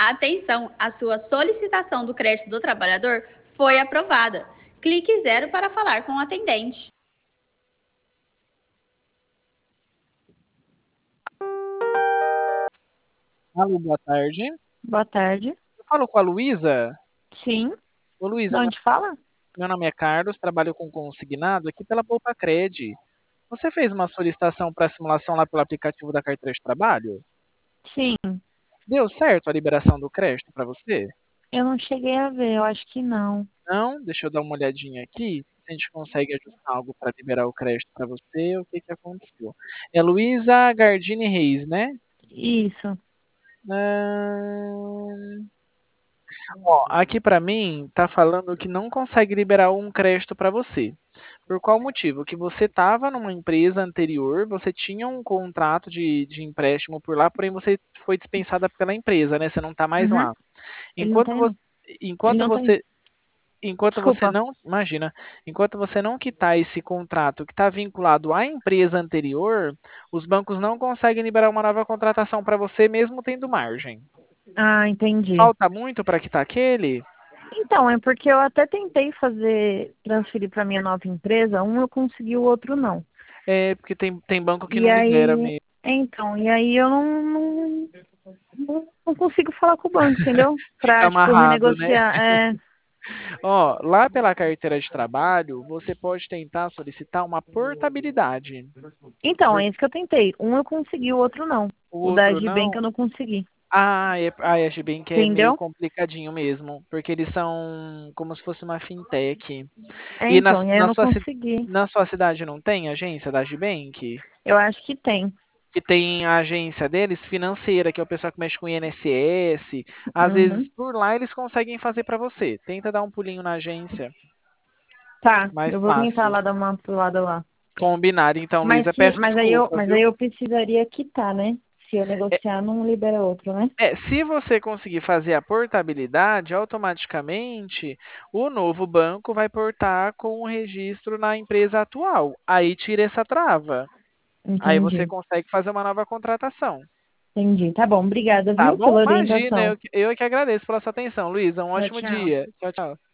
Atenção, a sua solicitação do crédito do trabalhador foi aprovada. Clique 0 para falar com o atendente. Alô, boa tarde. Boa tarde. Eu falo com a Luísa. Sim. Ô, Luísa, De onde fala? meu nome é Carlos, trabalho com consignado aqui pela Poupacred. Você fez uma solicitação para simulação lá pelo aplicativo da carteira de trabalho? Sim. Deu certo a liberação do crédito para você? Eu não cheguei a ver, eu acho que não. Não? Deixa eu dar uma olhadinha aqui, se a gente consegue ajustar algo para liberar o crédito para você, o que que aconteceu. É Luísa Gardini Reis, né? Isso. Ahn, Ó, aqui para mim tá falando que não consegue liberar um crédito para você. Por qual motivo? Que você estava numa empresa anterior, você tinha um contrato de empréstimo por lá, porém você foi dispensada pela empresa, né? Você não está mais Uhum. lá. Ele não tá Enquanto aí, não. você, Ele enquanto não tá aí. você, enquanto você Desculpa. não, imagina, enquanto você não quitar esse contrato que está vinculado à empresa anterior, os bancos não conseguem liberar uma nova contratação para você, mesmo tendo margem. Ah, entendi. Falta muito para quitar aquele? Então, é porque eu até tentei transferir para minha nova empresa, um eu consegui, o outro não. É, porque tem banco que E não libera aí, mesmo. eu não consigo falar com o banco, entendeu? Fica Pra, tipo, amarrado, né? renegociar. Ó, lá pela carteira de trabalho, você pode tentar solicitar uma portabilidade. Então, Por- é isso que eu tentei. Um eu consegui, o outro não. O O da outro Agibank não. eu não consegui. A Ashbank é meio Entendeu? complicadinho mesmo, porque eles são como se fosse uma fintech. É, E então, e aí eu na não sua, consegui. na sua cidade não tem agência da Ashbank? Eu acho que tem. Que tem a agência deles financeira, que é o pessoal que mexe com INSS. Às vezes Uhum. por lá eles conseguem fazer para você. Tenta dar um pulinho na agência, Tá, mais eu vou tentar fácil. lá dar uma pulada lá. Combinado, então, Luísa. Peço desculpa, Mas aí viu? eu precisaria quitar, né? Se eu negociar, não libera outro, né? Se você conseguir fazer a portabilidade, automaticamente o novo banco vai portar com o registro na empresa atual. Aí tira essa trava. Aí você Entendi. consegue fazer uma nova contratação. Entendi. Tá bom, obrigada, Tá viu, bom? pela Imagina, orientação. eu que agradeço pela sua atenção, Luísa. Um Tchau, ótimo tchau. dia. Tchau, tchau.